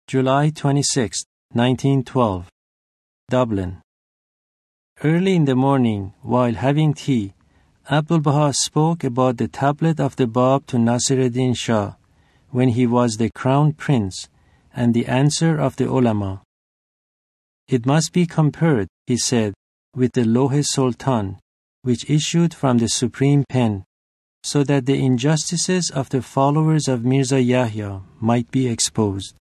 July 26, 1912, Dublin. Early in the morning, while having tea, Abdul Baha spoke about the tablet of the Bab to Nasiruddin Shah when he was the crown prince and the answer of the ulama. It must be compared, he said, with the Lawh-e-Sultan, which issued from the supreme pen, so that the injustices of the followers of Mirza Yahya might be exposed.